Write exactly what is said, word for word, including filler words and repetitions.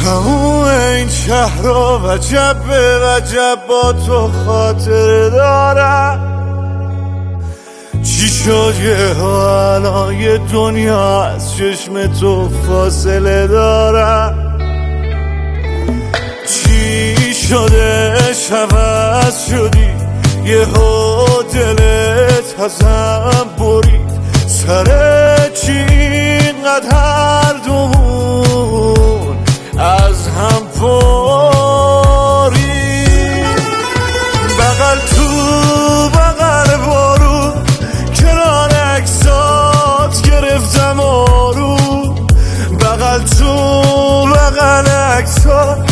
تموم این شهر رو وجب به وجب با تو خاطر دارم. چی شد یه الان یه دنیا از چشم تو فاصله دارم؟ چی شده عوض شدی یه ها دلت ازم برید؟ سر چی اینقدر هر دومون از هم پاری؟ بغل تو بغل بارون کنار اکسات گرفتم آروم. بغل تو بغل اکسات